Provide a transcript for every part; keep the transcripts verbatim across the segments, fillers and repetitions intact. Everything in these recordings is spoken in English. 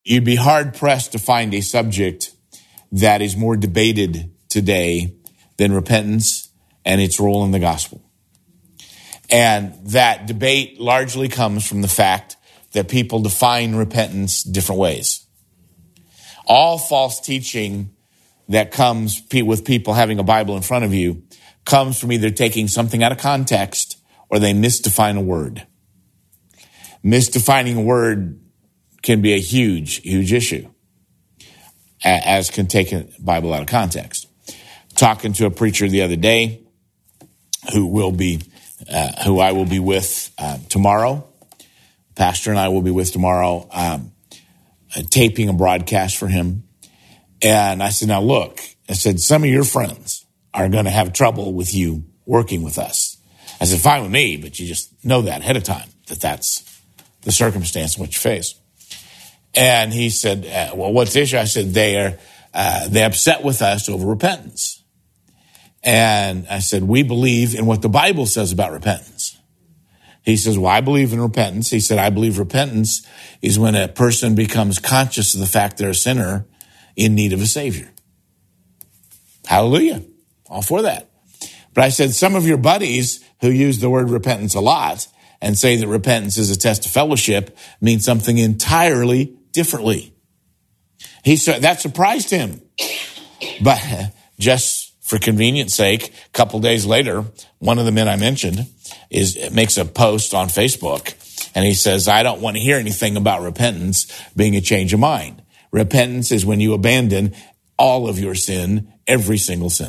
You'd be hard-pressed to find a subject that is more debated today than repentance and its role in the gospel. And that debate largely comes from the fact that people define repentance different ways. All false teaching that comes with people having a Bible in front of you comes from either taking something out of context or they misdefine a word. Misdefining a word can be a huge, huge issue, as can take a Bible out of context. Talking to a preacher the other day who will be, uh, who I will be with uh, tomorrow. Pastor and I will be with tomorrow, um, uh, taping a broadcast for him. And I said, now look, I said, some of your friends are going to have trouble with you working with us. I said, fine with me, but you just know that ahead of time, that that's the circumstance in which you face. And he said, uh, well, what's the issue? I said, they are, uh, they're upset with us over repentance. And I said, we believe in what the Bible says about repentance. He says, well, I believe in repentance. He said, I believe repentance is when a person becomes conscious of the fact they're a sinner in need of a savior. Hallelujah. All for that. But I said, some of your buddies who use the word repentance a lot and say that repentance is a test of fellowship mean something entirely differently. He said that surprised him. But just for convenience sake, a couple days later, one of the men I mentioned is makes a post on Facebook, and he says, I don't want to hear anything about repentance being a change of mind. Repentance is when you abandon all of your sin, every single sin.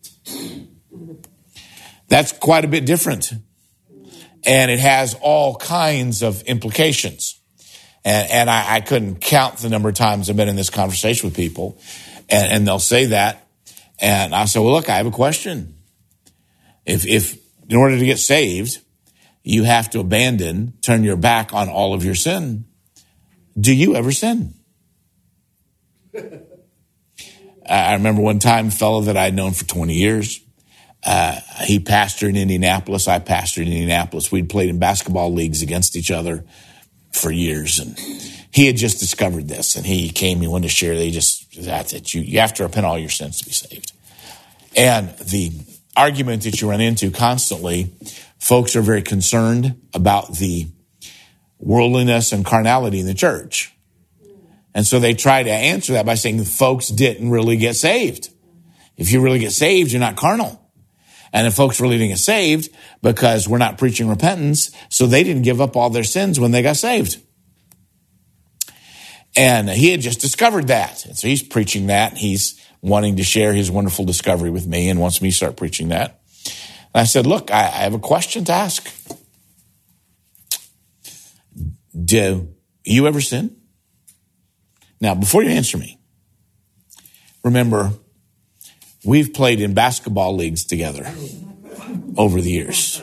That's quite a bit different. And it has all kinds of implications. And, and I, I couldn't count the number of times I've been in this conversation with people, and, and they'll say that. And I say, well, look, I have a question. If, if in order to get saved, you have to abandon, turn your back on all of your sin, do you ever sin? I remember one time a fellow that I'd known for twenty years. Uh, he pastored in Indianapolis. I pastored in Indianapolis. We'd played in basketball leagues against each other for years. And he had just discovered this. And he came, he wanted to share. They just, that's it. You, you have to repent all your sins to be saved. And the argument that you run into constantly, folks are very concerned about the worldliness and carnality in the church. And so they try to answer that by saying folks didn't really get saved. If you really get saved, you're not carnal. And if folks really didn't get saved because we're not preaching repentance, so they didn't give up all their sins when they got saved. And he had just discovered that. And so he's preaching that. He's wanting to share his wonderful discovery with me and wants me to start preaching that. And I said, look, I, I have a question to ask. Do you ever sin? Now, before you answer me, remember, we've played in basketball leagues together over the years.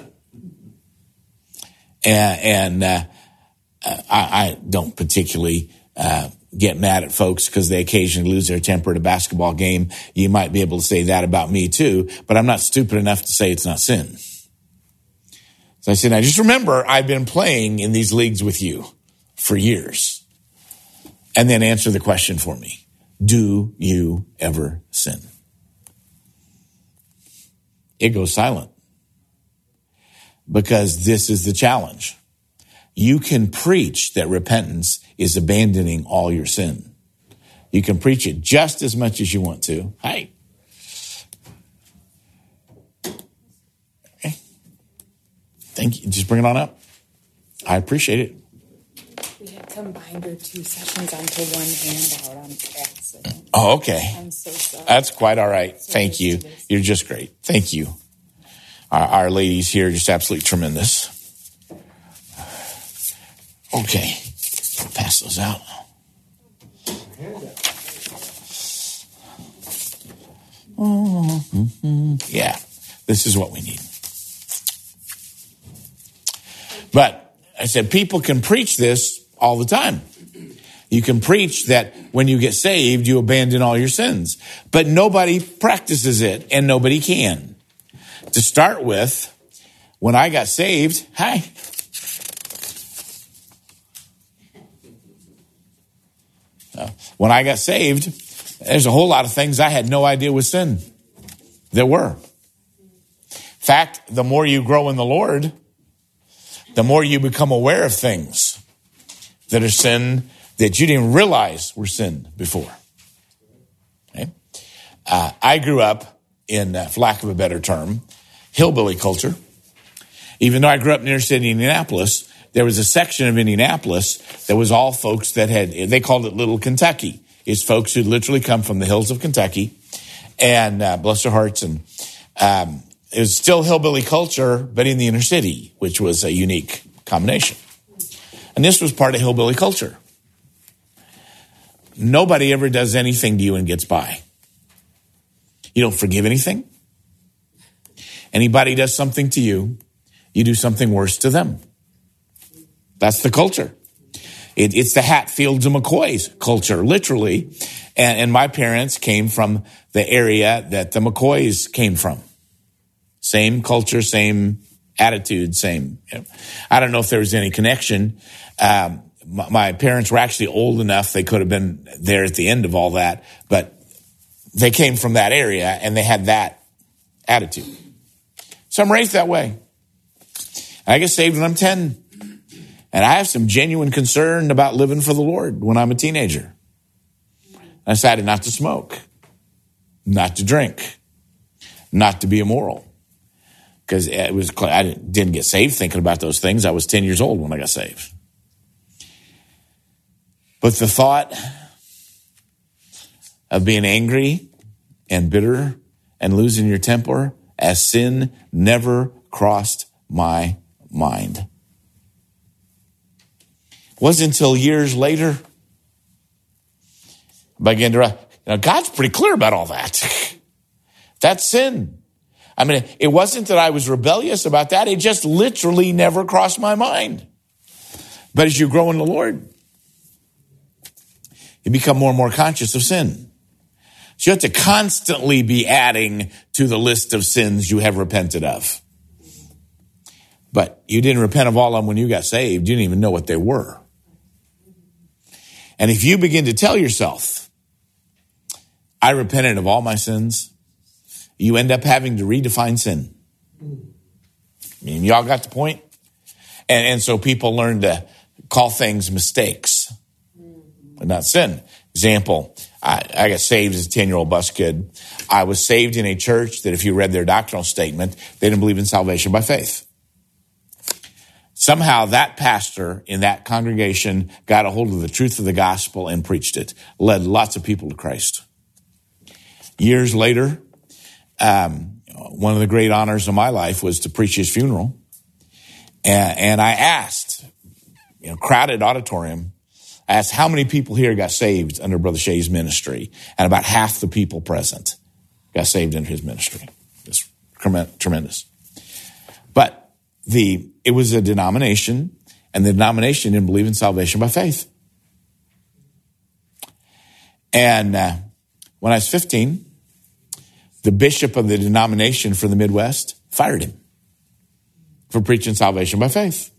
And, and uh, I, I don't particularly uh, get mad at folks because they occasionally lose their temper at a basketball game. You might be able to say that about me too, but I'm not stupid enough to say it's not sin. So I said, now just remember, I've been playing in these leagues with you for years. And then answer the question for me. Do you ever sin? It goes silent. Because this is the challenge. You can preach that repentance is abandoning all your sin. You can preach it just as much as you want to. Hi. Okay. Thank you. Just bring it on up. I appreciate it. We had combined our two sessions onto one handout on accident. Oh, okay. I'm so sorry. That's quite all right. So Thank you. You're just great. Thank you. Our, our ladies here are just absolutely tremendous. Okay. Pass those out. Mm-hmm. Yeah. This is what we need. But I said people can preach this all the time. You can preach that when you get saved, you abandon all your sins. But nobody practices it, and nobody can. To start with, when I got saved, hi. Uh, when I got saved, there's a whole lot of things I had no idea was sin. There were. In fact, the more you grow in the Lord, the more you become aware of things that are sin that you didn't realize were sin before. Okay? Uh, I grew up in, uh, for lack of a better term, hillbilly culture. Even though I grew up near city Indianapolis, there was a section of Indianapolis that was all folks that had, they called it Little Kentucky. It's folks who literally come from the hills of Kentucky, and uh, bless their hearts. And um, it was still hillbilly culture, but in the inner city, which was a unique combination. And this was part of hillbilly culture. Nobody ever does anything to you and gets by. You don't forgive anything. Anybody does something to you, you do something worse to them. That's the culture. It, it's the Hatfields and McCoys culture, literally. And, and my parents came from the area that the McCoys came from. Same culture, same attitude, same. You know. I don't know if there was any connection. Um, my, my parents were actually old enough, they could have been there at the end of all that, but they came from that area and they had that attitude. So I'm raised that way. I get saved when I'm ten. And I have some genuine concern about living for the Lord when I'm a teenager. I decided not to smoke, not to drink, not to be immoral. Because it was, I didn't get saved thinking about those things. I was ten years old when I got saved. But the thought of being angry and bitter and losing your temper as sin never crossed my mind. It wasn't until years later I began to, you know, God's pretty clear about all that. That's sin. I mean, it wasn't that I was rebellious about that. It just literally never crossed my mind. But as you grow in the Lord, you become more and more conscious of sin. So you have to constantly be adding to the list of sins you have repented of. But you didn't repent of all of them when you got saved. You didn't even know what they were. And if you begin to tell yourself, I repented of all my sins, you end up having to redefine sin. I mean, y'all got the point? And, and so people learn to call things mistakes, but not sin. Example, I, I got saved as a ten-year-old bus kid. I was saved in a church that if you read their doctrinal statement, they didn't believe in salvation by faith. Somehow that pastor in that congregation got a hold of the truth of the gospel and preached it, led lots of people to Christ. Years later, um, one of the great honors of my life was to preach his funeral. And, and I asked, you know, crowded auditorium, I asked how many people here got saved under Brother Shea's ministry. And about half the people present got saved in his ministry. It's tremendous. But the it was a denomination, and the denomination didn't believe in salvation by faith. And uh, when I was fifteen, the bishop of the denomination for the Midwest fired him for preaching salvation by faith.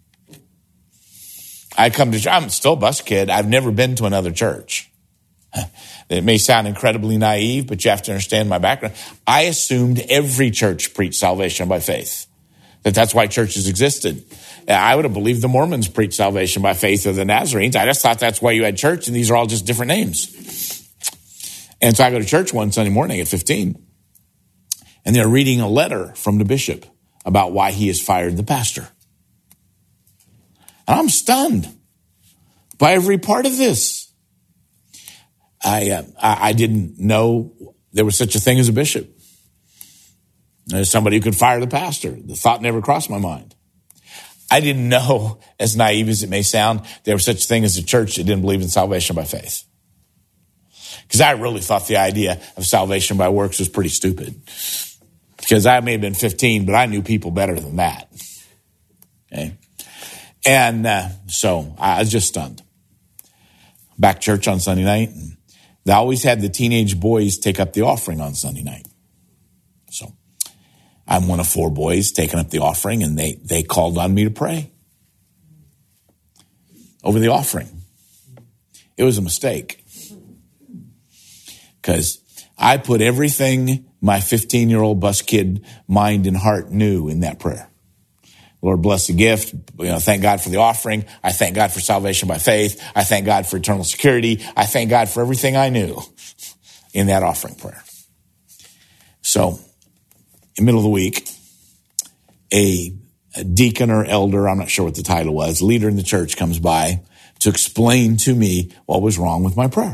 I come to, I'm still a bus kid. I've never been to another church. It may sound incredibly naive, but you have to understand my background. I assumed every church preached salvation by faith, that that's why churches existed. I would have believed the Mormons preached salvation by faith or the Nazarenes. I just thought that's why you had church, and these are all just different names. And so I go to church one Sunday morning at fifteen, and they're reading a letter from the bishop about why he has fired the pastor. And I'm stunned by every part of this. I, uh, I I didn't know there was such a thing as a bishop. There's somebody who could fire the pastor. The thought never crossed my mind. I didn't know, as naive as it may sound, there was such a thing as a church that didn't believe in salvation by faith. Because I really thought the idea of salvation by works was pretty stupid. Because I may have been fifteen, but I knew people better than that. Okay? And uh, so I was just stunned. Back to church on Sunday night, and they always had the teenage boys take up the offering on Sunday night. So I'm one of four boys taking up the offering, and they, they called on me to pray over the offering. It was a mistake. Because I put everything my fifteen-year-old bus kid mind and heart knew in that prayer. Lord, bless the gift. You know, thank God for the offering. I thank God for salvation by faith. I thank God for eternal security. I thank God for everything I knew in that offering prayer. So, in the middle of the week, a, a deacon or elder, I'm not sure what the title was, leader in the church comes by to explain to me what was wrong with my prayer.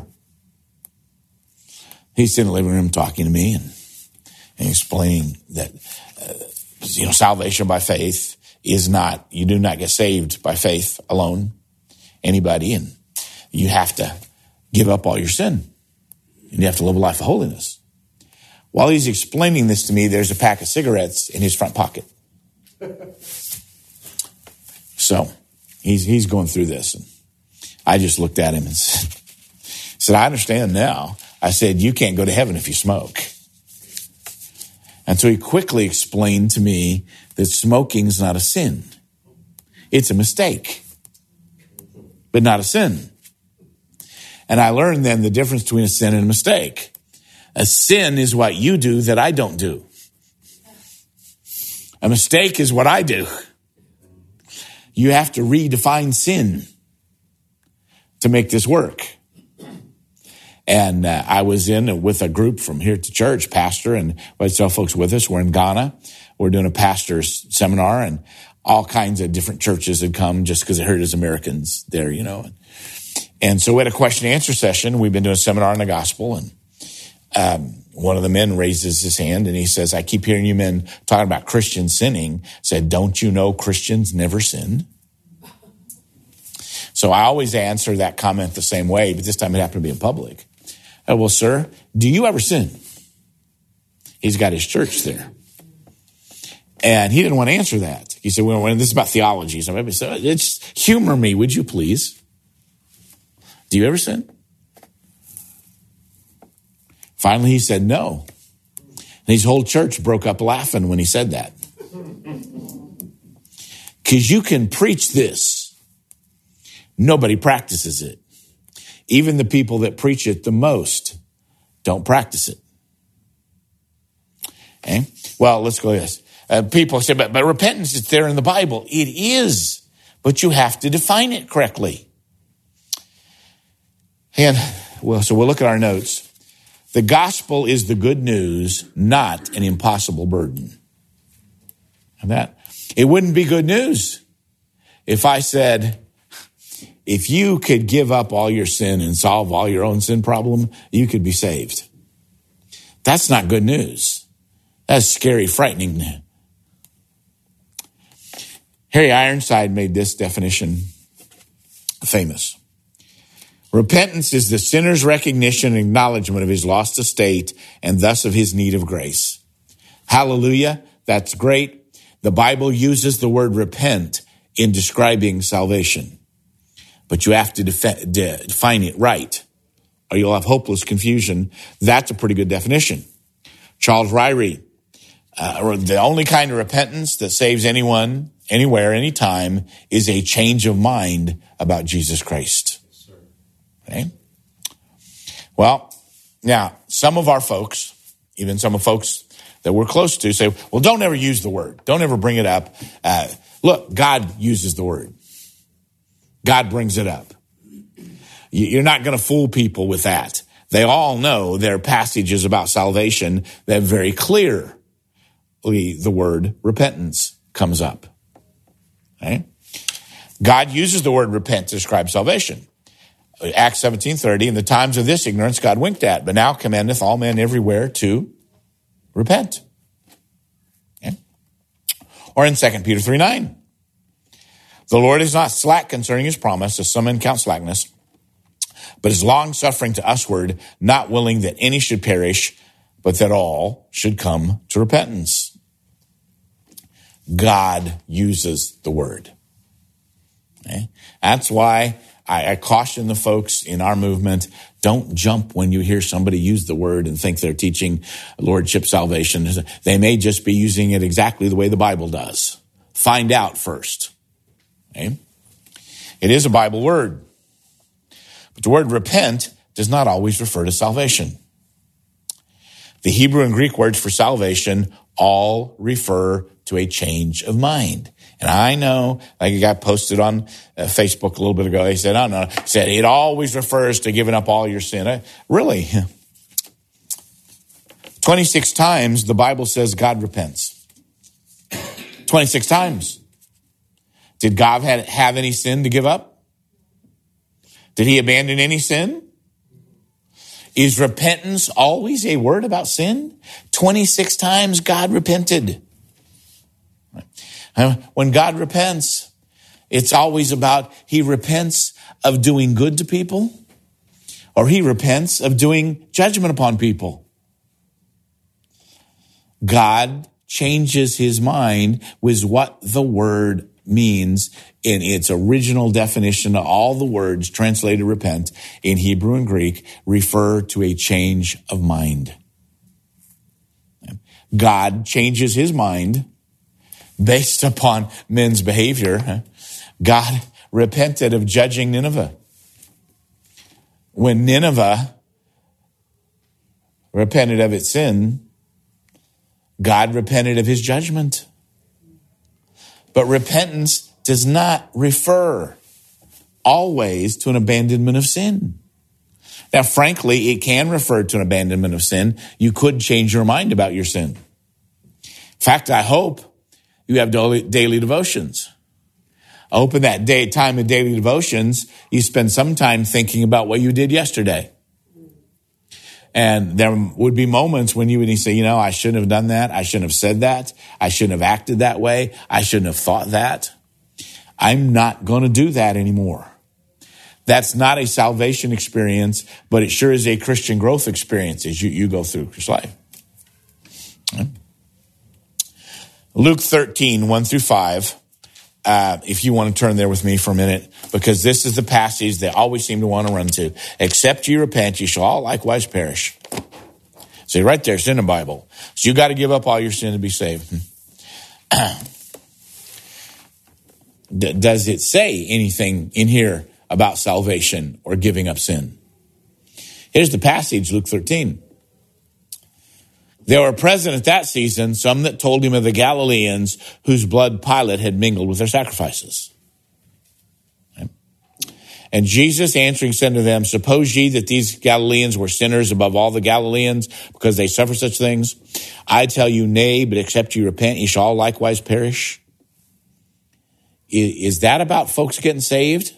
He's in the living room talking to me and, and explaining that, uh, you know, salvation by faith is not, you do not get saved by faith alone, anybody, and you have to give up all your sin, and you have to live a life of holiness. While he's explaining this to me, there's a pack of cigarettes in his front pocket. So he's he's going through this, and I just looked at him and said, said, I understand now. I said, you can't go to heaven if you smoke. And so he quickly explained to me that smoking is not a sin. It's a mistake, but not a sin. And I learned then the difference between a sin and a mistake. A sin is what you do that I don't do. A mistake is what I do. You have to redefine sin to make this work. And uh, I was in with a group from here to church, pastor, and I tell folks with us, we're in Ghana. We're doing a pastor's seminar, and all kinds of different churches had come just because they heard as Americans there, you know. And so we had a question and answer session. We've been doing a seminar on the gospel, and um, one of the men raises his hand and he says, I keep hearing you men talking about Christians sinning. Said, don't you know Christians never sin? So I always answer that comment the same way, but this time it happened to be in public. Oh, well, sir, do you ever sin? He's got his church there. And he didn't want to answer that. He said, well, this is about theology. So maybe so it's humor me, would you please? Do you ever sin? Finally, he said no. And his whole church broke up laughing when he said that. Because you can preach this. Nobody practices it. Even the people that preach it the most don't practice it. Okay? Well, let's go this. Uh, people say, but, but repentance is there in the Bible. It is, but you have to define it correctly. And well, so we'll look at our notes. The gospel is the good news, not an impossible burden. And that it wouldn't be good news if I said, if you could give up all your sin and solve all your own sin problem, you could be saved. That's not good news. That's scary, frightening. Harry Ironside made this definition famous. Repentance is the sinner's recognition and acknowledgement of his lost estate and thus of his need of grace. Hallelujah. That's great. The Bible uses the word repent in describing salvation. But you have to def- define it right, or you'll have hopeless confusion. That's a pretty good definition. Charles Ryrie, uh, the only kind of repentance that saves anyone, anywhere, anytime, is a change of mind about Jesus Christ. Okay? Well, now, some of our folks, even some of folks that we're close to, say, well, don't ever use the word. Don't ever bring it up. Uh, look, God uses the word. God brings it up. You're not going to fool people with that. They all know there are passages about salvation that very clearly the word repentance comes up. Okay? God uses the word repent to describe salvation. Acts seventeen thirty, in the times of this ignorance God winked at, but now commandeth all men everywhere to repent. Okay? Or in Second Peter three nine. The Lord is not slack concerning his promise, as some men count slackness, but is long-suffering to usward, not willing that any should perish, but that all should come to repentance. God uses the word. Okay? That's why I, I caution the folks in our movement, don't jump when you hear somebody use the word and think they're teaching lordship salvation. They may just be using it exactly the way the Bible does. Find out first. Okay? It is a Bible word. But the word repent does not always refer to salvation. The Hebrew and Greek words for salvation all refer to a change of mind. And I know, like a guy posted on uh, Facebook a little bit ago, he said, oh, no, he said, it always refers to giving up all your sin. I, really? twenty-six times the Bible says God repents. twenty-six times. Did God have, have any sin to give up? Did he abandon any sin? Is repentance always a word about sin? twenty-six times God repented. When God repents, it's always about he repents of doing good to people, or he repents of doing judgment upon people. God changes his mind with what the word means in its original definition. All the words translated repent in Hebrew and Greek refer to a change of mind. God changes his mind based upon men's behavior. God repented of judging Nineveh. When Nineveh repented of its sin, God repented of his judgment. But repentance does not refer always to an abandonment of sin. Now, frankly, it can refer to an abandonment of sin. You could change your mind about your sin. In fact, I hope you have daily devotions. I hope in that day, time of daily devotions, you spend some time thinking about what you did yesterday. And there would be moments when you would say, you know, I shouldn't have done that. I shouldn't have said that. I shouldn't have acted that way. I shouldn't have thought that. I'm not going to do that anymore. That's not a salvation experience, but it sure is a Christian growth experience as you, you go through your life. Luke thirteen, one through five. Uh, if you want to turn there with me for a minute, because this is the passage they always seem to want to run to. Except you repent, you shall all likewise perish. See, right there, it's in the Bible. So you got to give up all your sin to be saved. Does it say anything in here about salvation or giving up sin? Here's the passage, Luke thirteen. There were present at that season some that told him of the Galileans whose blood Pilate had mingled with their sacrifices. Okay. And Jesus answering said to them, suppose ye that these Galileans were sinners above all the Galileans because they suffer such things? I tell you, nay, but except you repent, ye shall all likewise perish. Is that about folks getting saved?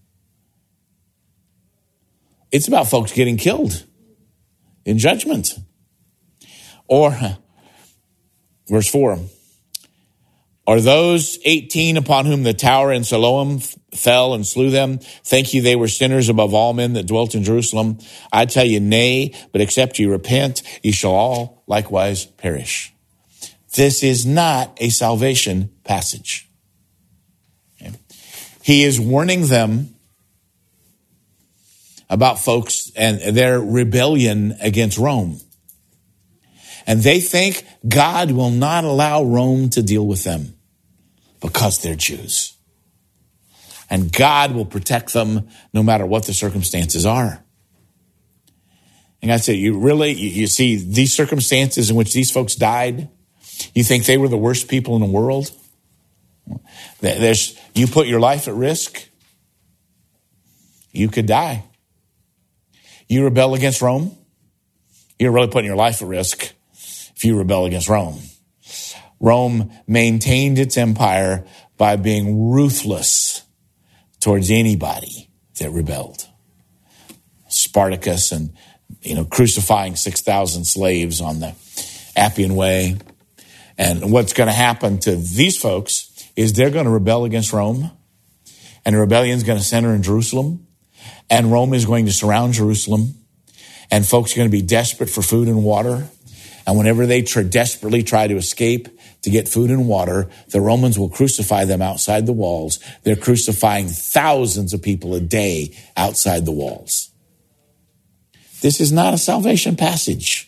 It's about folks getting killed in judgment. Or, verse four, are those eighteen upon whom the tower in Siloam fell and slew them? Think ye they were sinners above all men that dwelt in Jerusalem? I tell you, nay, but except ye repent, ye shall all likewise perish. This is not a salvation passage. Okay. He is warning them about folks and their rebellion against Rome. And they think God will not allow Rome to deal with them because they're Jews. And God will protect them no matter what the circumstances are. And I say, you really, you, you see these circumstances in which these folks died, you think they were the worst people in the world? There's, you put your life at risk, you could die. You rebel against Rome, you're really putting your life at risk. If you rebel against Rome. Rome maintained its empire by being ruthless towards anybody that rebelled. Spartacus and, you know, crucifying six thousand slaves on the Appian Way. And what's going to happen to these folks is they're going to rebel against Rome. And the rebellion is going to center in Jerusalem. And Rome is going to surround Jerusalem. And folks are going to be desperate for food and water. And whenever they tr- desperately try to escape to get food and water, the Romans will crucify them outside the walls. They're crucifying thousands of people a day outside the walls. This is not a salvation passage.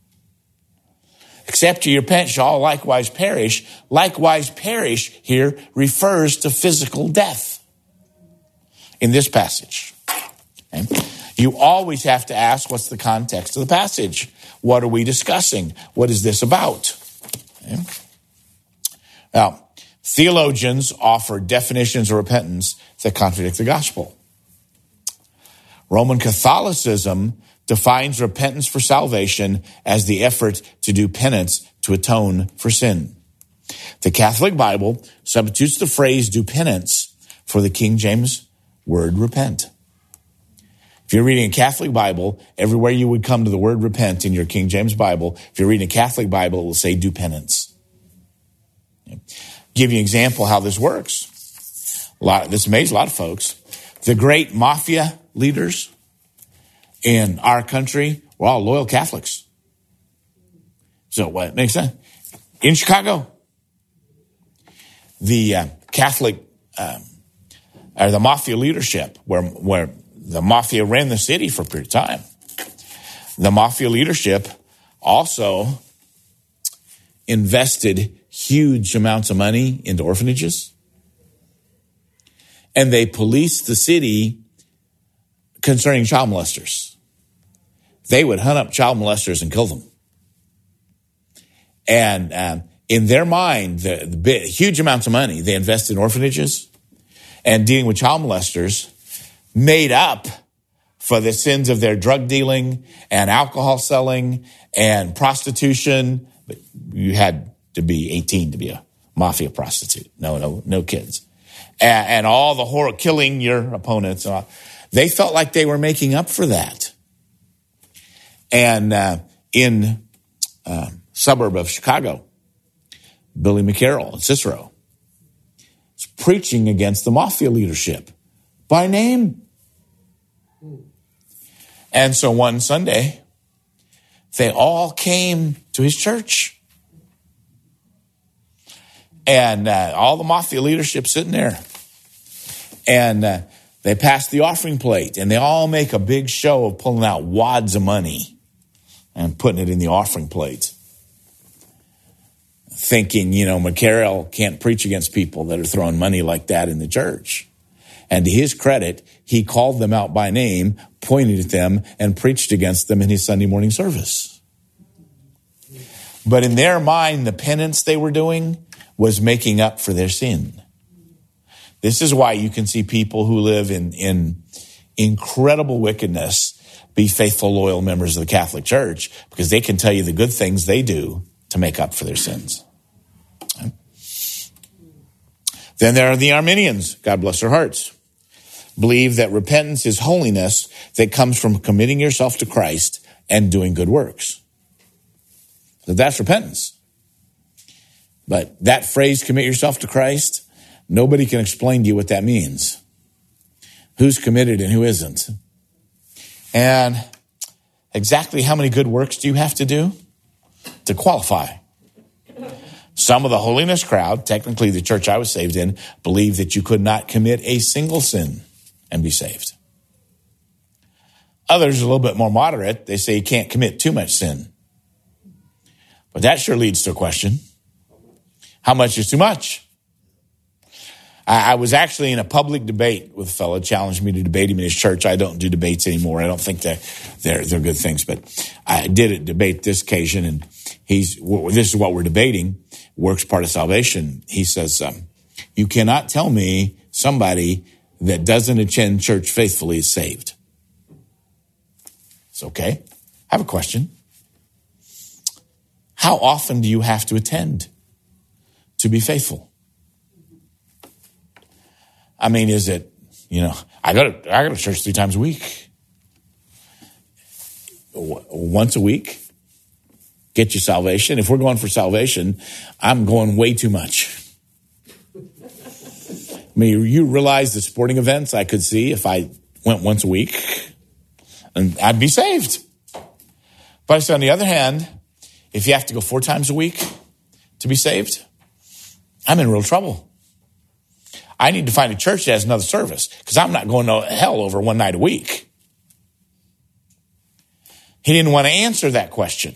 Except ye repent shall all likewise perish. Likewise perish here refers to physical death in this passage. Okay? You always have to ask, what's the context of the passage? What are we discussing? What is this about? Okay? Now, theologians offer definitions of repentance that contradict the gospel. Roman Catholicism defines repentance for salvation as the effort to do penance to atone for sin. The Catholic Bible substitutes the phrase do penance for the King James word repent. If you're reading a Catholic Bible, everywhere you would come to the word repent in your King James Bible, if you're reading a Catholic Bible, it will say do penance. Okay. Give you an example how this works. A lot, this amazes a lot of folks. The great mafia leaders in our country were all loyal Catholics. So what makes sense? In Chicago, the uh, Catholic, um, or the mafia leadership, where where the mafia ran the city for a period of time. The mafia leadership also invested huge amounts of money into orphanages. And they policed the city concerning child molesters. They would hunt up child molesters and kill them. And um, in their mind, the, the big, huge amounts of money they invested in orphanages and dealing with child molesters made up for the sins of their drug dealing and alcohol selling and prostitution. But you had to be eighteen to be a mafia prostitute. No, no, no kids. And, and all the horror, killing your opponents. And all. They felt like they were making up for that. And uh, in uh, suburb of Chicago, Billy McCarroll and Cicero is preaching against the mafia leadership by name. And so one Sunday, they all came to his church. And uh, all the mafia leadership sitting there. And uh, they pass the offering plate. And they all make a big show of pulling out wads of money and putting it in the offering plate. Thinking, you know, McCarroll can't preach against people that are throwing money like that in the church. And to his credit, he called them out by name, pointed at them, and preached against them in his Sunday morning service. But in their mind, the penance they were doing was making up for their sin. This is why you can see people who live in, in incredible wickedness be faithful, loyal members of the Catholic Church, because they can tell you the good things they do to make up for their sins. Then there are the Arminians, God bless their hearts, believe that repentance is holiness that comes from committing yourself to Christ and doing good works. So that's repentance. But that phrase, commit yourself to Christ, nobody can explain to you what that means. Who's committed and who isn't? And exactly how many good works do you have to do to qualify? Some of the holiness crowd, technically the church I was saved in, believe that you could not commit a single sin and be saved. Others, a little bit more moderate, they say you can't commit too much sin. But that sure leads to a question. How much is too much? I, I was actually in a public debate with a fellow, challenged me to debate him in his church. I don't do debates anymore. I don't think they're, they're, they're good things, but I did a debate this occasion, and he's, this is what we're debating, works part of salvation. He says, um, you cannot tell me somebody that doesn't attend church faithfully is saved. It's okay. I have a question. How often do you have to attend to be faithful? I mean, is it, you know, I go to, I go to church three times a week. Once a week, get you salvation. If we're going for salvation, I'm going way too much. I mean, you realize the sporting events I could see if I went once a week, and I'd be saved. But I say, on the other hand, if you have to go four times a week to be saved, I'm in real trouble. I need to find a church that has another service, because I'm not going to hell over one night a week. He didn't want to answer that question,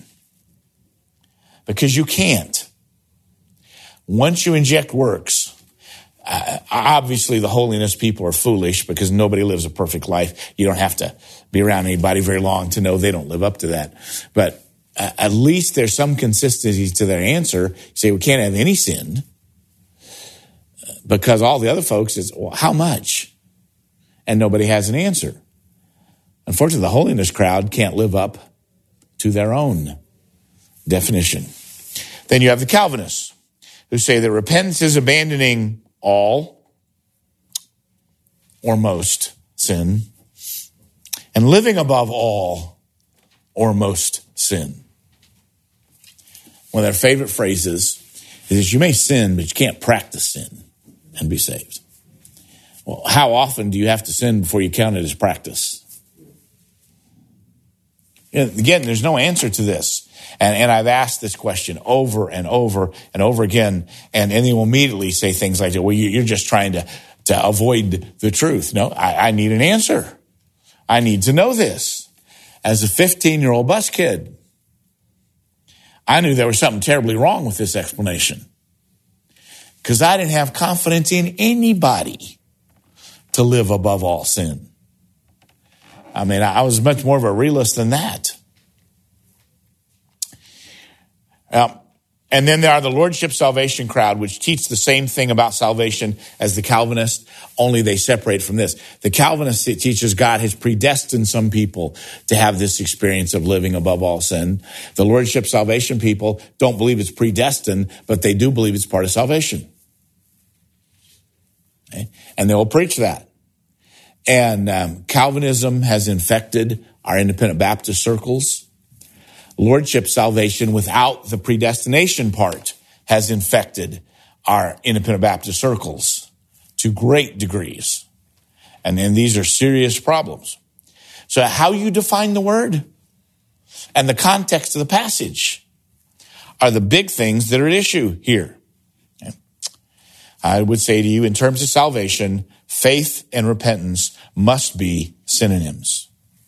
because you can't. Once you inject works, uh, obviously the holiness people are foolish because nobody lives a perfect life. You don't have to be around anybody very long to know they don't live up to that. But uh, at least there's some consistency to their answer. You say, we can't have any sin because all the other folks is, well, how much? And nobody has an answer. Unfortunately, the holiness crowd can't live up to their own definition. Then you have the Calvinists who say that repentance is abandoning all or most sin and living above all or most sin. One of their favorite phrases is you may sin, but you can't practice sin and be saved. Well, how often do you have to sin before you count it as practice? Again, there's no answer to this. And, and I've asked this question over and over and over again, and, and they will immediately say things like, well, you're just trying to, to avoid the truth. No, I, I need an answer. I need to know this. As a fifteen-year-old bus kid, I knew there was something terribly wrong with this explanation because I didn't have confidence in anybody to live above all sin. I mean, I was much more of a realist than that. Um, and then there are the Lordship Salvation crowd, which teach the same thing about salvation as the Calvinists, only they separate from this. The Calvinist teaches God has predestined some people to have this experience of living above all sin. The Lordship Salvation people don't believe it's predestined, but they do believe it's part of salvation. Okay? And they will preach that. And um, Calvinism has infected our independent Baptist circles. Lordship salvation without the predestination part has infected our independent Baptist circles to great degrees. And, and these are serious problems. So how you define the word and the context of the passage are the big things that are at issue here. Okay. I would say to you, in terms of salvation, faith and repentance must be synonyms.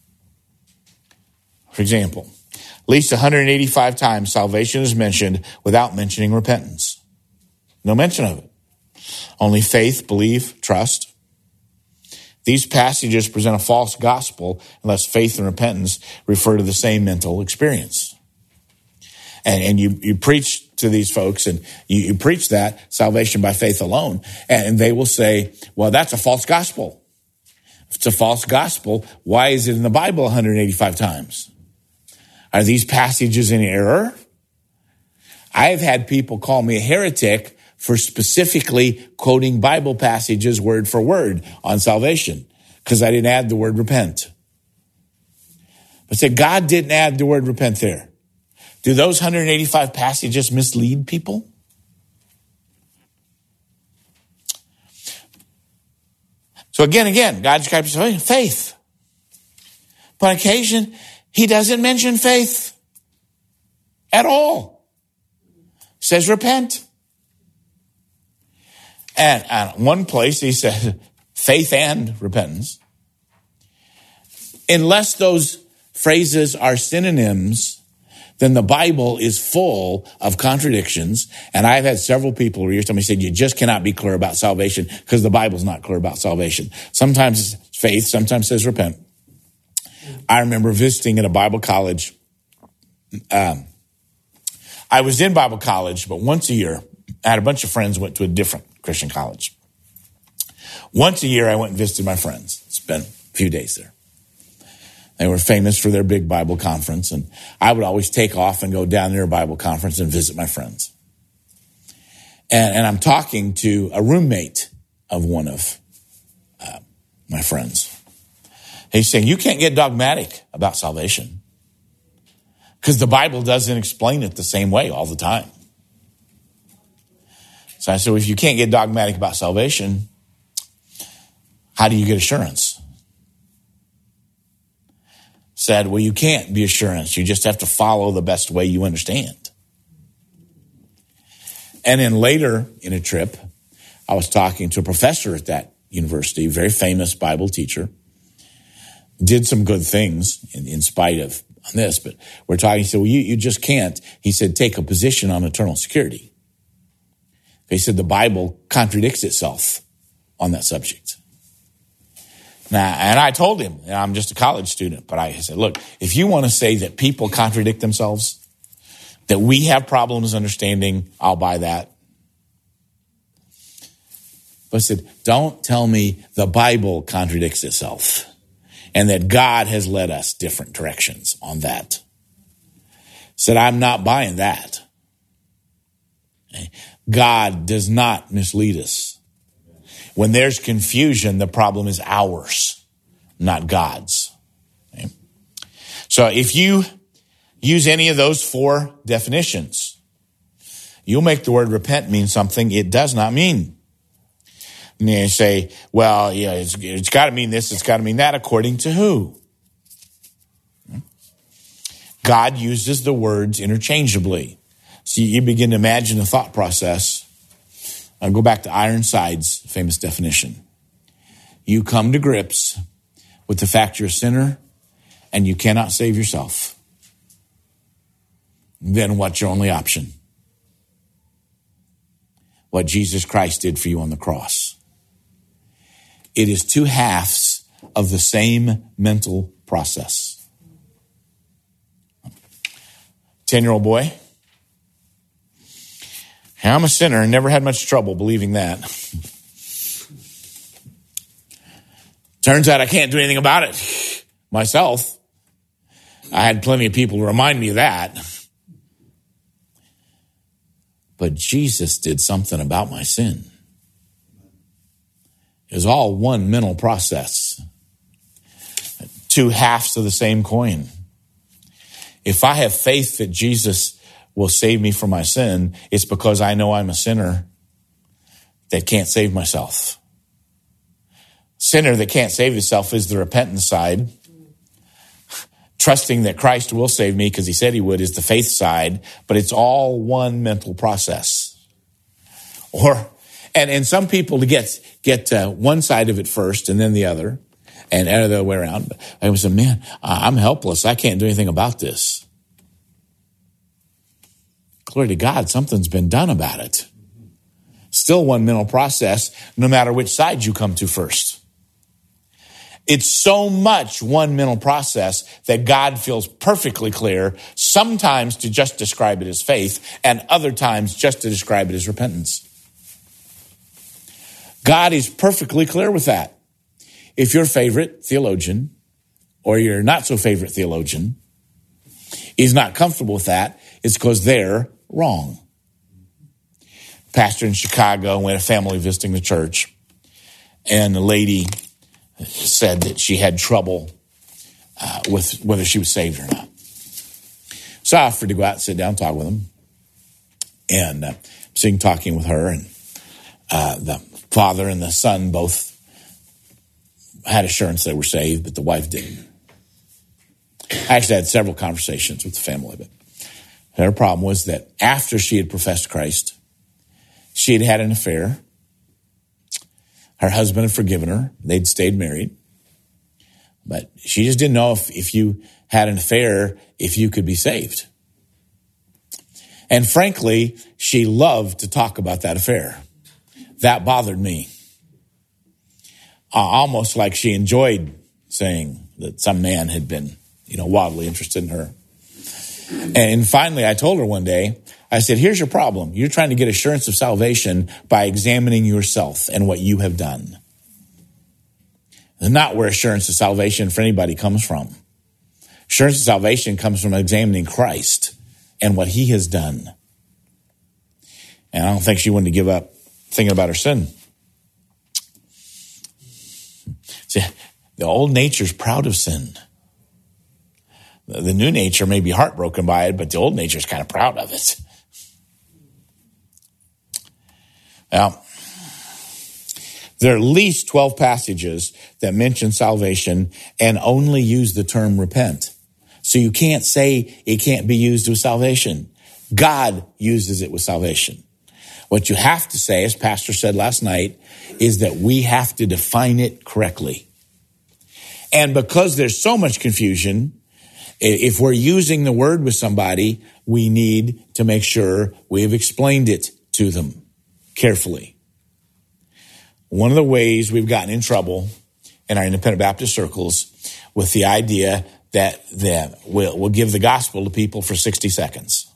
For example, at least one hundred eighty-five times salvation is mentioned without mentioning repentance. No mention of it. Only faith, belief, trust. These passages present a false gospel unless faith and repentance refer to the same mental experience. And, and you, you preach to these folks and you, you preach that salvation by faith alone. And they will say, well, that's a false gospel. If it's a false gospel, why is it in the Bible one hundred eighty-five times? Are these passages in error? I've had people call me a heretic for specifically quoting Bible passages word for word on salvation because I didn't add the word repent. But said God didn't add the word repent there. Do those one hundred eighty-five passages mislead people? So again, again, God describes faith. But on occasion, he doesn't mention faith at all. He says repent. And at one place he says faith and repentance. Unless those phrases are synonyms, then the Bible is full of contradictions. And I've had several people over years tell me, said, you just cannot be clear about salvation because the Bible's not clear about salvation. Sometimes it's faith, sometimes it says repent. I remember visiting at a Bible college. Um, I was in Bible college, but once a year, I had a bunch of friends who went to a different Christian college. Once a year, I went and visited my friends. Spent a few days there. They were famous for their big Bible conference, and I would always take off and go down to their Bible conference and visit my friends. And, and I'm talking to a roommate of one of uh, my friends. He's saying, you can't get dogmatic about salvation because the Bible doesn't explain it the same way all the time. So I said, well, if you can't get dogmatic about salvation, how do you get assurance? Said, well, you can't be assurance. You just have to follow the best way you understand. And then later in a trip, I was talking to a professor at that university, very famous Bible teacher, did some good things in, in spite of this, but we're talking, he said, well, you, you just can't, he said, take a position on eternal security. He said, the Bible contradicts itself on that subject. Now, and I told him, and I'm just a college student, but I said, look, if you want to say that people contradict themselves, that we have problems understanding, I'll buy that. But I said, don't tell me the Bible contradicts itself and that God has led us different directions on that. I said, I'm not buying that. God does not mislead us. When there's confusion, the problem is ours, not God's. Okay? So if you use any of those four definitions, you'll make the word repent mean something it does not mean. And you say, well, yeah, it's, it's got to mean this, it's got to mean that, according to who? God uses the words interchangeably. So you begin to imagine the thought process. I'll go back to Ironside's famous definition. You come to grips with the fact you're a sinner and you cannot save yourself. Then what's your only option? What Jesus Christ did for you on the cross. It is two halves of the same mental process. Ten-year-old boy. I'm a sinner and never had much trouble believing that. Turns out I can't do anything about it myself. I had plenty of people to remind me of that. But Jesus did something about my sin. It was all one mental process. Two halves of the same coin. If I have faith that Jesus will save me from my sin, it's because I know I'm a sinner that can't save myself. Sinner that can't save himself is the repentant side. Trusting that Christ will save me because he said he would is the faith side, but it's all one mental process. Or, and, and some people to get, get uh, one side of it first and then the other, and the other way around. I was a man, I'm helpless. I can't do anything about this. Glory to God, something's been done about it. Still one mental process, no matter which side you come to first. It's so much one mental process that God feels perfectly clear, sometimes to just describe it as faith, and other times just to describe it as repentance. God is perfectly clear with that. If your favorite theologian, or your not so favorite theologian, is not comfortable with that, it's because they're wrong. Pastor in Chicago, we had a family visiting the church, and the lady said that she had trouble uh, with whether she was saved or not. So I offered to go out and sit down and talk with them. And uh, sitting talking with her, and uh, the father and the son both had assurance they were saved, but the wife didn't. I actually had several conversations with the family, but her problem was that after she had professed Christ, she had had an affair. Her husband had forgiven her. They'd stayed married. But she just didn't know if, if you had an affair, if you could be saved. And frankly, she loved to talk about that affair. That bothered me. Uh, almost like she enjoyed saying that some man had been, you know, wildly interested in her. And finally, I told her one day, I said, here's your problem. You're trying to get assurance of salvation by examining yourself and what you have done. That's not where assurance of salvation for anybody comes from. Assurance of salvation comes from examining Christ and what he has done. And I don't think she wanted to give up thinking about her sin. See, the old nature's proud of sin. The new nature may be heartbroken by it, but the old nature is kind of proud of it. Now, there are at least twelve passages that mention salvation and only use the term repent. So you can't say it can't be used with salvation. God uses it with salvation. What you have to say, as Pastor said last night, is that we have to define it correctly. And because there's so much confusion, if we're using the word with somebody, we need to make sure we have explained it to them carefully. one of the ways we've gotten in trouble in our independent Baptist circles with the idea that, that we'll, we'll give the gospel to people for sixty seconds.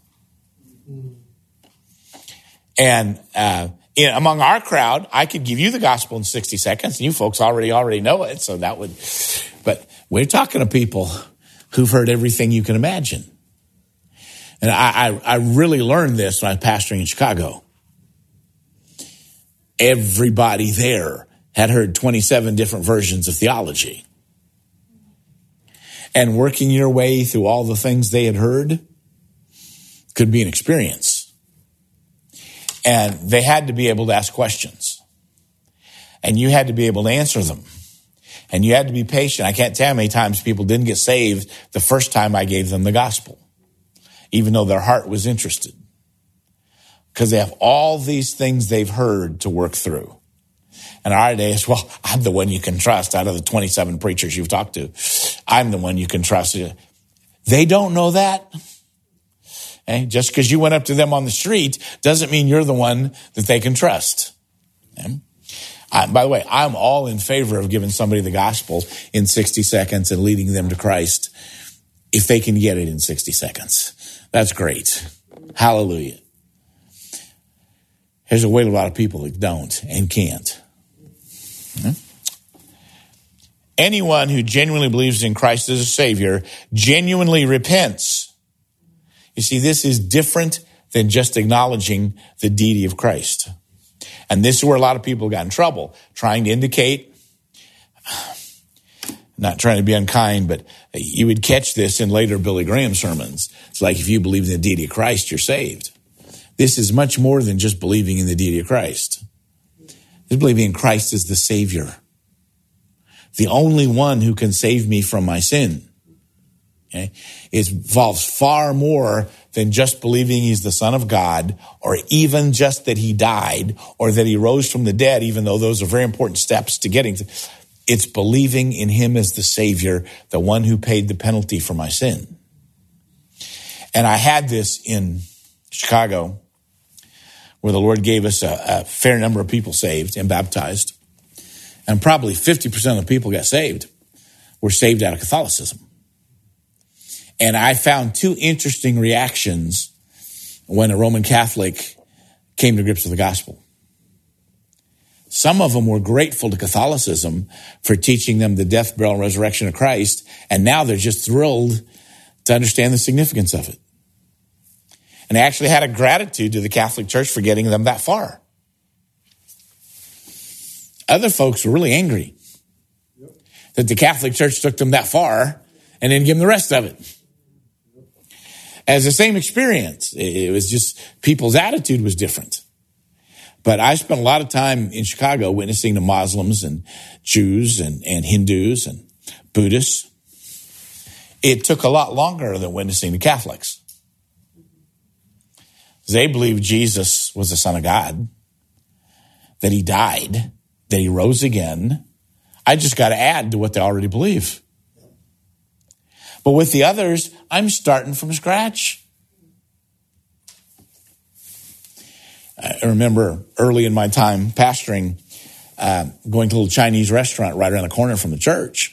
And uh, in, among our crowd, I could give you the gospel in sixty seconds, and you folks already already know it, so that would... But we're talking to people who've heard everything you can imagine. And I, I, I really learned this when I was pastoring in Chicago. Everybody there had heard twenty-seven different versions of theology. And working your way through all the things they had heard could be an experience. And they had to be able to ask questions. And you had to be able to answer them. And you had to be patient. I can't tell how many times people didn't get saved the first time I gave them the gospel, even though their heart was interested. Because they have all these things they've heard to work through. And our idea is, well, I'm the one you can trust out of the twenty-seven preachers you've talked to. I'm the one you can trust. They don't know that. Okay? Just because you went up to them on the street doesn't mean you're the one that they can trust. Okay? I, by the way, I'm all in favor of giving somebody the gospel in sixty seconds and leading them to Christ if they can get it in sixty seconds. That's great. Hallelujah. There's a way a lot of people that don't and can't. Hmm? Anyone who genuinely believes in Christ as a Savior genuinely repents. You see, this is different than just acknowledging the deity of Christ. And this is where a lot of people got in trouble, trying to indicate, not trying to be unkind, but you would catch this in later Billy Graham sermons. It's like, if you believe in the deity of Christ, you're saved. This is much more than just believing in the deity of Christ. It's believing in Christ as the Savior, the only one who can save me from my sin. Okay? It involves far more than just believing he's the Son of God, or even just that he died, or that he rose from the dead, even though those are very important steps to getting to. It's believing in him as the Savior, the one who paid the penalty for my sin. And I had this in Chicago, where the Lord gave us a, a fair number of people saved and baptized. And probably fifty percent of the people got saved were saved out of Catholicism. And I found two interesting reactions when a Roman Catholic came to grips with the gospel. Some of them were grateful to Catholicism for teaching them the death, burial, and resurrection of Christ. And now they're just thrilled to understand the significance of it. And they actually had a gratitude to the Catholic Church for getting them that far. Other folks were really angry that the Catholic Church took them that far and didn't give them the rest of it. As the same experience. It was just people's attitude was different. But I spent a lot of time in Chicago witnessing to Muslims and Jews and, and Hindus and Buddhists. It took a lot longer than witnessing to Catholics. They believed Jesus was the Son of God, that he died, that he rose again. I just got to add to what they already believe. But with the others, I'm starting from scratch. I remember early in my time pastoring, uh, going to a little Chinese restaurant right around the corner from the church,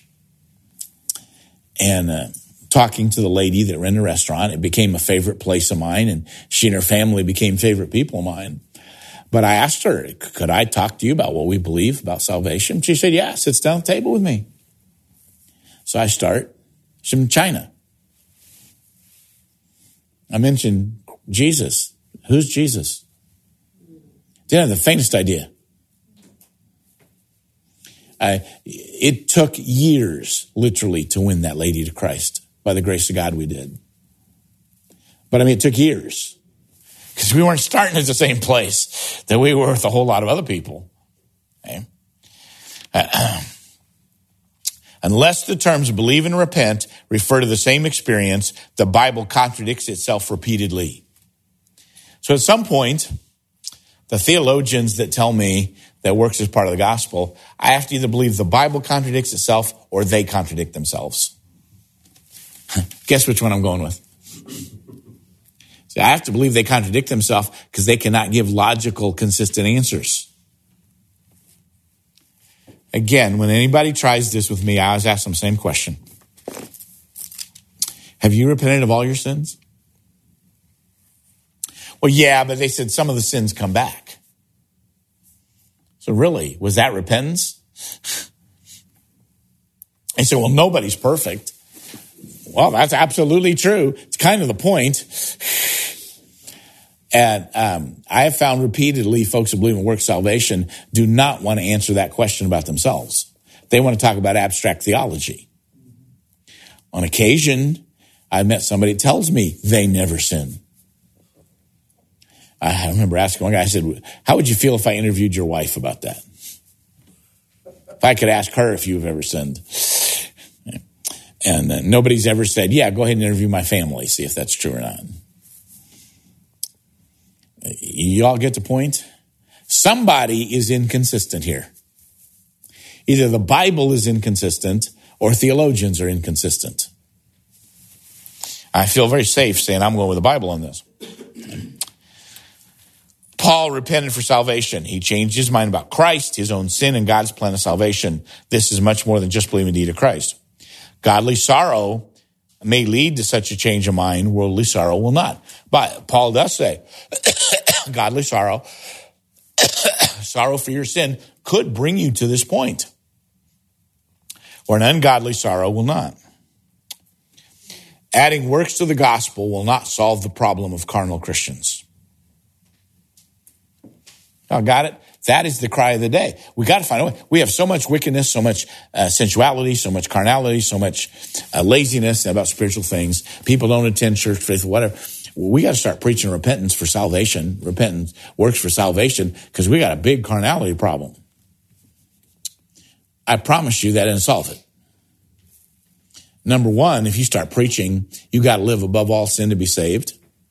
and uh, talking to the lady that ran the restaurant. It became a favorite place of mine, and she and her family became favorite people of mine. But I asked her, could I talk to you about what we believe about salvation? She said, yeah, sits down at the table with me. So I start. She's from China. I mentioned Jesus. Who's Jesus? Didn't have the faintest idea. I, it took years, literally, to win that lady to Christ. By the grace of God, we did. But I mean, it took years. Because we weren't starting at the same place that we were with a whole lot of other people. Okay? Uh, unless the terms believe and repent refer to the same experience, the Bible contradicts itself repeatedly. So at some point, the theologians that tell me that works as part of the gospel, I have to either believe the Bible contradicts itself or they contradict themselves. Guess which one I'm going with? See, I have to believe they contradict themselves because they cannot give logical, consistent answers. Again, when anybody tries this with me, I always ask them the same question. Have you repented of all your sins? Well, yeah, but they said some of the sins come back. So really, was that repentance? They said, well, nobody's perfect. Well, that's absolutely true. It's kind of the point. And um, I have found repeatedly folks who believe in work salvation do not want to answer that question about themselves. They want to talk about abstract theology. On occasion, I met somebody that tells me they never sin. I remember asking one guy, I said, how would you feel if I interviewed your wife about that? If I could ask her if you've ever sinned. And uh, nobody's ever said, yeah, go ahead and interview my family, see if that's true or not. You all get the point? Somebody is inconsistent here. Either the Bible is inconsistent or theologians are inconsistent. I feel very safe saying I'm going with the Bible on this. Paul repented for salvation. He changed his mind about Christ, his own sin, and God's plan of salvation. This is much more than just believing in the deed of Christ. Godly sorrow may lead to such a change of mind. Worldly sorrow will not. But Paul does say, godly sorrow, sorrow for your sin could bring you to this point, or an ungodly sorrow will not. Adding works to the gospel will not solve the problem of carnal Christians. Oh, got it? That is the cry of the day. We got to find a way. We have so much wickedness, so much uh, sensuality, so much carnality, so much uh, laziness about spiritual things. People don't attend church, faith, whatever. We got to start preaching repentance for salvation, repentance, works for salvation, because we got a big carnality problem. I promise you that didn't solve it. Number one, if you start preaching, you got to live above all sin to be saved.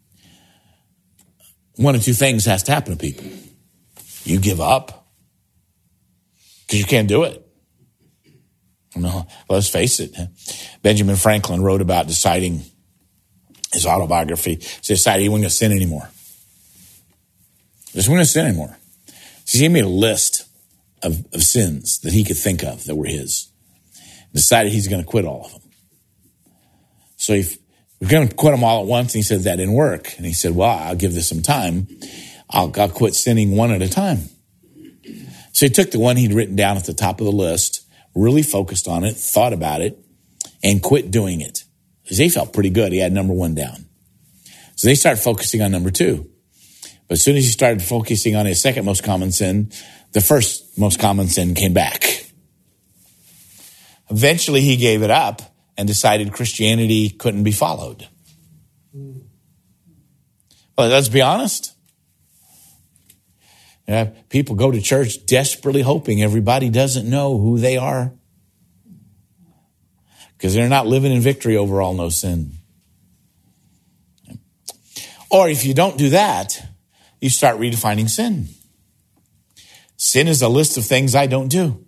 One of two things has to happen to people. You give up because you can't do it. No, let's face it. Benjamin Franklin wrote about deciding, his autobiography, he decided he wasn't going to sin anymore. He just wasn't going to sin anymore. So he made a list of, of sins that he could think of that were his. Decided he's going to quit all of them. So he was going to quit them all at once, and he said that didn't work. And he said, well, I'll give this some time. I'll, I'll quit sinning one at a time. So he took the one he'd written down at the top of the list, really focused on it, thought about it, and quit doing it. Because he felt pretty good. He had number one down. So they started focusing on number two. But as soon as he started focusing on his second most common sin, the first most common sin came back. Eventually he gave it up and decided Christianity couldn't be followed. Well, let's be honest. Yeah, people go to church desperately hoping everybody doesn't know who they are, because they're not living in victory over all no sin. Or if you don't do that, you start redefining sin. Sin is a list of things I don't do.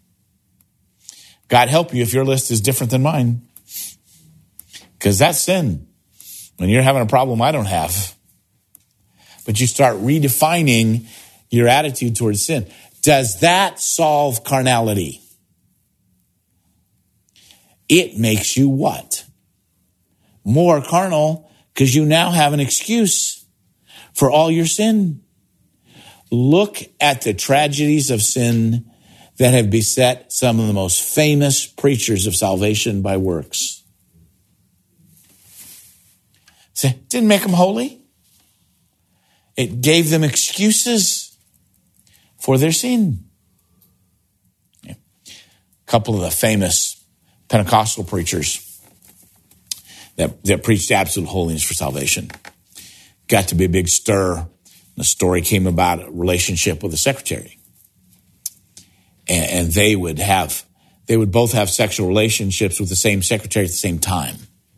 God help you if your list is different than mine, because that's sin. When you're having a problem I don't have. But you start redefining your attitude towards sin. Does that solve carnality? It makes you what? More carnal, because you now have an excuse for all your sin. Look at the tragedies of sin that have beset some of the most famous preachers of salvation by works. See, didn't make them holy. It gave them excuses for their sin. A couple of the famous Pentecostal preachers that, that preached absolute holiness for salvation got to be a big stir. The story came about a relationship with a secretary. And, and they would have, they would both have sexual relationships with the same secretary at the same time.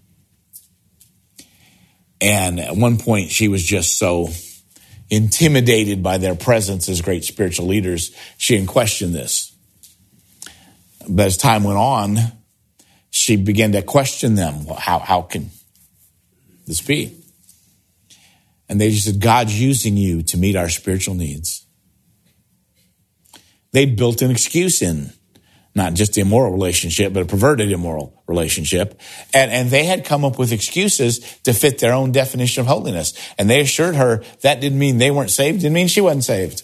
And at one point she was just so intimidated by their presence as great spiritual leaders, she didn't question this. But as time went on, she began to question them. Well, how, how can this be? And they just said, God's using you to meet our spiritual needs. They'd built an excuse in not just the immoral relationship, but a perverted immoral relationship. And, and they had come up with excuses to fit their own definition of holiness. And they assured her that didn't mean they weren't saved, didn't mean she wasn't saved.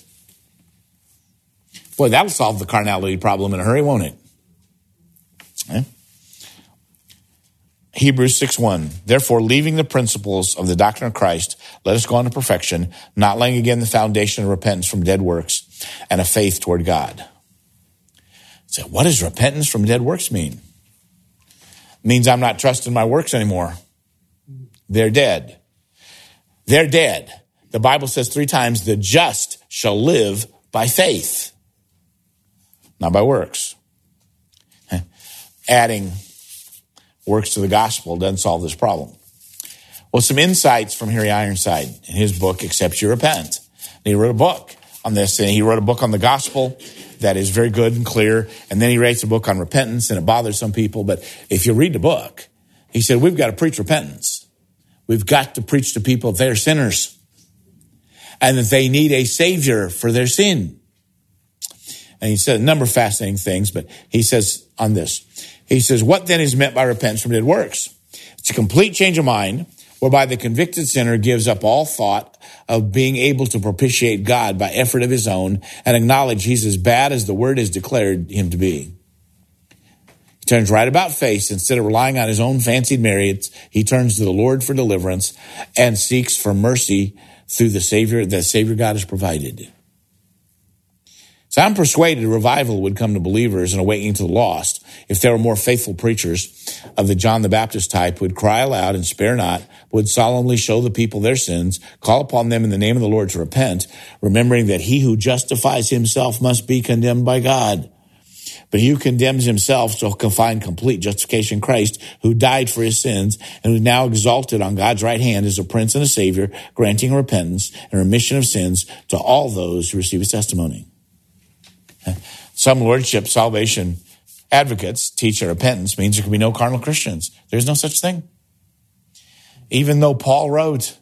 Boy, that'll solve the carnality problem in a hurry, won't it? Okay. Hebrews six one, therefore, leaving the principles of the doctrine of Christ, let us go on to perfection, not laying again the foundation of repentance from dead works and a faith toward God. So what does repentance from dead works mean? It means I'm not trusting my works anymore. They're dead. They're dead. The Bible says three times, the just shall live by faith, not by works. Adding works to the gospel doesn't solve this problem. Well, some insights from Harry Ironside in his book, Except You Repent. And he wrote a book on this, and he wrote a book on the gospel that is very good and clear. And then he writes a book on repentance, and it bothers some people. But if you read the book, he said, we've got to preach repentance. We've got to preach to people that they're sinners and that they need a savior for their sin. And he said a number of fascinating things, but he says on this, he says, what then is meant by repentance from dead works? It's a complete change of mind whereby the convicted sinner gives up all thought of being able to propitiate God by effort of his own and acknowledge he's as bad as the word has declared him to be. He turns right about face. Instead of relying on his own fancied merits, he turns to the Lord for deliverance and seeks for mercy through the Savior that Savior God has provided. So I'm persuaded a revival would come to believers and awakening to the lost if there were more faithful preachers of the John the Baptist type who would cry aloud and spare not, would solemnly show the people their sins, call upon them in the name of the Lord to repent, remembering that he who justifies himself must be condemned by God. But he who condemns himself shall find complete justification in Christ, who died for his sins and who is now exalted on God's right hand as a prince and a savior, granting repentance and remission of sins to all those who receive his testimony. Some lordship salvation advocates teach that repentance means there can be no carnal Christians. There's no such thing. Even though Paul wrote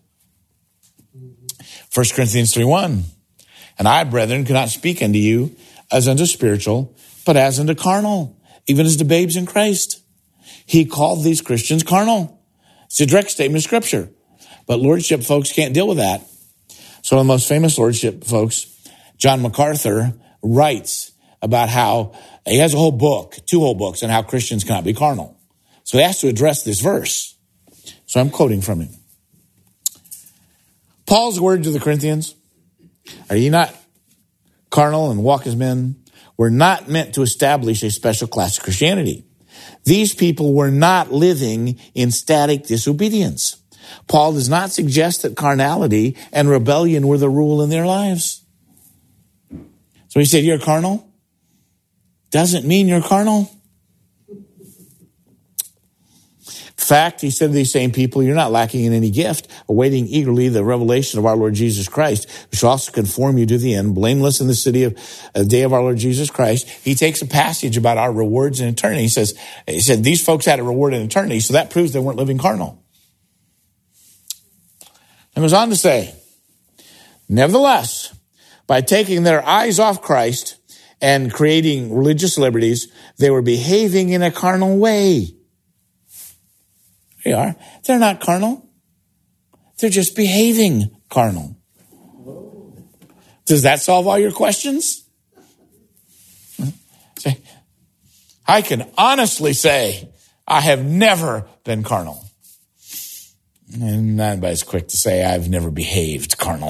First Corinthians three one, and I, brethren, cannot speak unto you as unto spiritual, but as unto carnal, even as to babes in Christ. He called these Christians carnal. It's a direct statement of Scripture. But lordship folks can't deal with that. So one of the most famous lordship folks, John MacArthur, writes about how he has a whole book, two whole books on how Christians cannot be carnal. So he has to address this verse. So I'm quoting from him. Paul's word to the Corinthians, are ye not carnal and walk as men? Were not meant to establish a special class of Christianity. These people were not living in static disobedience. Paul does not suggest that carnality and rebellion were the rule in their lives. So he said, you're carnal? Doesn't mean you're carnal. In fact, he said to these same people, you're not lacking in any gift, awaiting eagerly the revelation of our Lord Jesus Christ, which shall also conform you to the end, blameless in the city of uh, the day of our Lord Jesus Christ. He takes a passage about our rewards in eternity. He says, he said, these folks had a reward in eternity, so that proves they weren't living carnal. And goes on to say, nevertheless, by taking their eyes off Christ and creating religious liberties, they were behaving in a carnal way. They are. They're not carnal. They're just behaving carnal. Does that solve all your questions? I can honestly say I have never been carnal. And not anybody's quick to say I've never behaved carnal.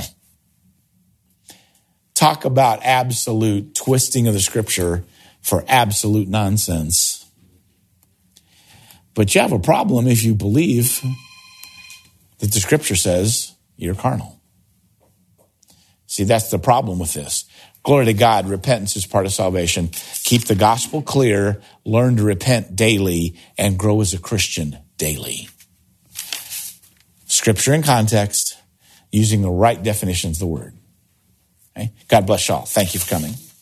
Talk about absolute twisting of the Scripture for absolute nonsense. But you have a problem if you believe that the Scripture says you're carnal. See, that's the problem with this. Glory to God, repentance is part of salvation. Keep the gospel clear, learn to repent daily, and grow as a Christian daily. Scripture in context, using the right definitions of the word. Okay? God bless y'all. Thank you for coming.